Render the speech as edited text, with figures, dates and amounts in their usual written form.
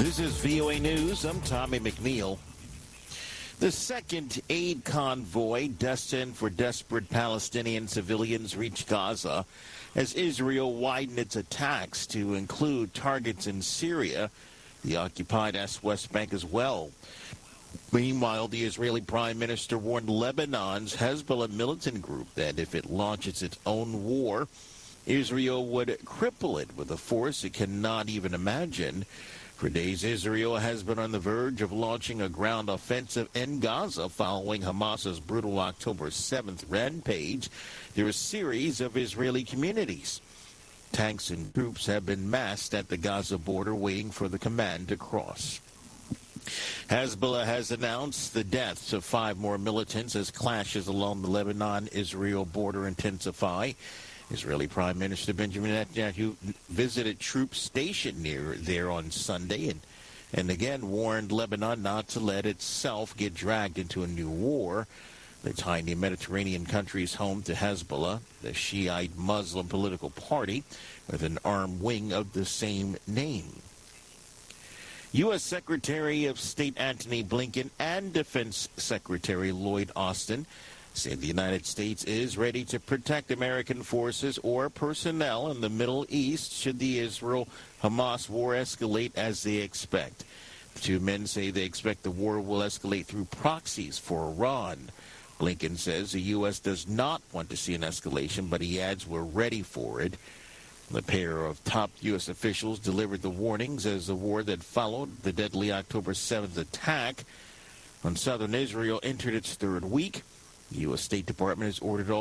This is VOA News. I'm Tommy McNeil. The second aid convoy destined for desperate Palestinian civilians reached Gaza as Israel widened its attacks to include targets in Syria, the occupied West Bank as well. Meanwhile, the Israeli Prime Minister warned Lebanon's Hezbollah militant group that if it launches its own war, Israel would cripple it with a force it cannot even imagine. For days, Israel has been on the verge of launching a ground offensive in Gaza following Hamas's brutal October 7th rampage through a series of Israeli communities. Tanks and troops have been massed at the Gaza border waiting for the command to cross. Hezbollah has announced the deaths of 5 more militants as clashes along the Lebanon-Israel border intensify. Israeli Prime Minister Benjamin Netanyahu visited troops stationed near there on Sunday and again warned Lebanon not to let itself get dragged into a new war. The tiny Mediterranean country is home to Hezbollah, the Shiite Muslim political party, with an armed wing of the same name. U.S. Secretary of State Antony Blinken and Defense Secretary Lloyd Austin say the United States is ready to protect American forces or personnel in the Middle East should the Israel-Hamas war escalate as they expect. The two men say they expect the war will escalate through proxies for Iran. Blinken says the U.S. does not want to see an escalation, but he adds we're ready for it. The pair of top U.S. officials delivered the warnings as the war that followed the deadly October 7th attack on southern Israel entered its third week. The U.S. State Department has ordered all